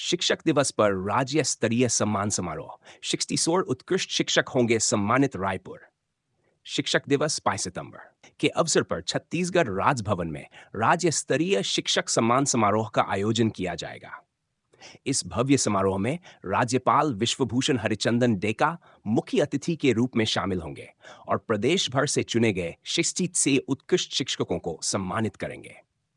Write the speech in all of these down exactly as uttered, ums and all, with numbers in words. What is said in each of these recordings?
शिक्षक दिवस पर राज्य स्तरीय सम्मान समारोह। छियासठ उत्कृष्ट शिक्षक होंगे सम्मानित। रायपुर। शिक्षक दिवस बाईस सितंबर के अवसर पर छत्तीसगढ़ राजभवन में राज्य स्तरीय शिक्षक सम्मान समारोह का आयोजन किया जाएगा। इस भव्य समारोह में राज्यपाल विश्वभूषण हरिचंदन डेका मुख्य अतिथि के रूप में शामिल होंगे और प्रदेश भर से चुने गए शिक्षित से उत्कृष्ट शिक्षकों को सम्मानित करेंगे।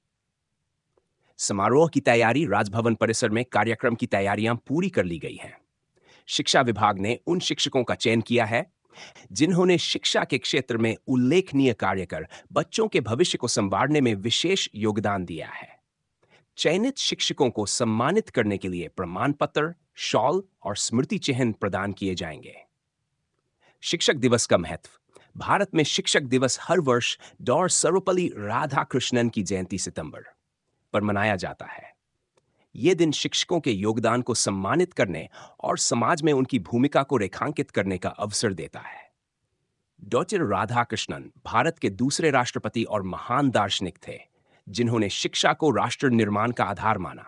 समारोह की तैयारी राजभवन परिसर में कार्यक्रम की तैयारियां पूरी कर ली गई हैं। शिक्षा विभाग ने उन शिक्षकों का चयन किया है जिन्होंने शिक्षा के क्षेत्र में उल्लेखनीय कार्य कर बच्चों के भविष्य को संवारने में विशेष योगदान दिया है। चयनित शिक्षकों को सम्मानित करने के लिए प्रमाण पत्र, शॉल और स्मृति चिन्ह प्रदान किए जाएंगे। शिक्षक दिवस का महत्व। भारत में शिक्षक दिवस हर वर्ष डॉ सर्वपल्ली राधाकृष्णन की जयंती सितंबर पर मनाया जाता है। यह दिन शिक्षकों के योगदान को सम्मानित करने और समाज में उनकी भूमिका को रेखांकित करने का अवसर देता है। डॉक्टर राधाकृष्णन भारत के दूसरे राष्ट्रपति और महान दार्शनिक थे जिन्होंने शिक्षा को राष्ट्र निर्माण का आधार माना।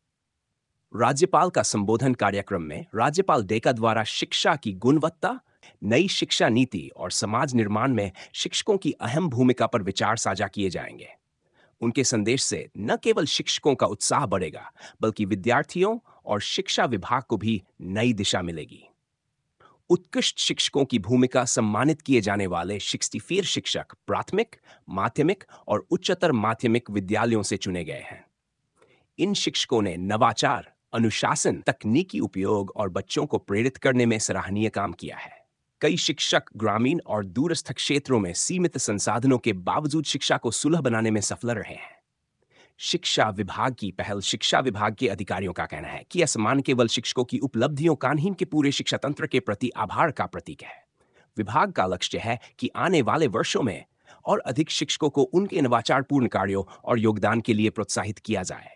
राज्यपाल का संबोधन कार्यक्रम में राज्यपाल डेका द्वारा शिक्षा की गुणवत्ता, नई शिक्षा नीति और समाज निर्माण में शिक्षकों की अहम भूमिका पर विचार साझा किए जाएंगे। उनके संदेश से न केवल शिक्षकों का उत्साह बढ़ेगा बल्कि विद्यार्थियों और शिक्षा विभाग को भी नई दिशा मिलेगी। उत्कृष्ट शिक्षकों की भूमिका सम्मानित किए जाने वाले शिक्षित शिक्षक प्राथमिक, माध्यमिक और उच्चतर माध्यमिक विद्यालयों से चुने गए हैं। इन शिक्षकों ने नवाचार, अनुशासन, तकनीकी उपयोग और बच्चों को प्रेरित करने में सराहनीय काम किया है। कई शिक्षक ग्रामीण और दूरस्थ क्षेत्रों में सीमित संसाधनों के बावजूद शिक्षा को सुलभ बनाने में सफल रहे हैं। शिक्षा विभाग की पहल। शिक्षा विभाग के अधिकारियों का कहना है कि यह सम्मान केवल शिक्षकों की उपलब्धियों का नहीं के पूरे शिक्षा तंत्र के प्रति आभार का प्रतीक है। विभाग का लक्ष्य है कि आने वाले वर्षों में और अधिक शिक्षकों को उनके नवाचारपूर्ण कार्यों और योगदान के लिए प्रोत्साहित किया जाए।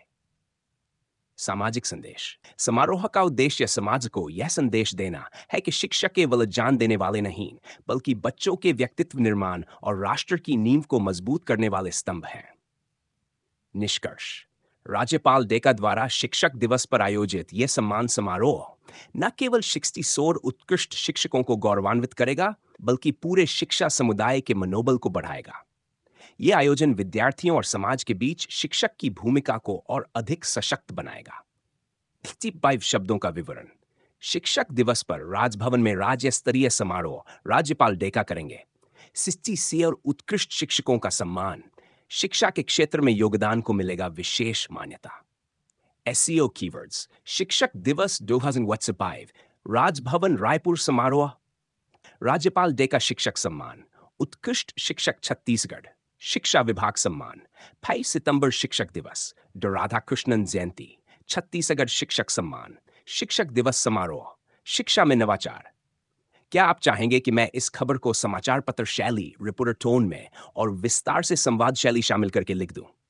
सामाजिक संदेश। समारोह का उद्देश्य समाज को यह संदेश देना है कि शिक्षक केवल ज्ञान देने वाले नहीं बल्कि बच्चों के व्यक्तित्व निर्माण और राष्ट्र की नींव को मजबूत करने वाले स्तंभ हैं। निष्कर्ष। राज्यपाल डेका द्वारा शिक्षक दिवस पर आयोजित यह सम्मान समारोह न केवल छियासठ उत्कृष्ट शिक्षकों को गौरवान्वित करेगा बल्कि पूरे शिक्षा समुदाय के मनोबल को बढ़ाएगा। यह आयोजन विद्यार्थियों और समाज के बीच शिक्षक की भूमिका को और अधिक सशक्त बनाएगा। बाईस शब्दों का विवरण। शिक्षक दिवस पर राजभवन में राज्य स्तरीय समारोह राज्यपाल डेका करेंगे। शिक्षित और उत्कृष्ट शिक्षकों का सम्मान। शिक्षा के क्षेत्र में योगदान को मिलेगा विशेष मान्यता। SEO keywords. शिक्षक दिवस दो हज़ार बाईस राजभवन रायपुर समारोह। राज्यपाल डेका शिक्षक सम्मान। उत्कृष्ट शिक्षक छत्तीसगढ़। शिक्षा विभाग सम्मान। बाईस सितंबर शिक्षक दिवस डॉ राधाकृष्णन जयंती। छत्तीसगढ़ शिक्षक सम्मान। शिक्षक दिवस समारोह। शिक्षा में नवाचार। क्या आप चाहेंगे कि मैं इस खबर को समाचार पत्र शैली, रिपोर्टर टोन में और विस्तार से संवाद शैली शामिल करके लिख दूं?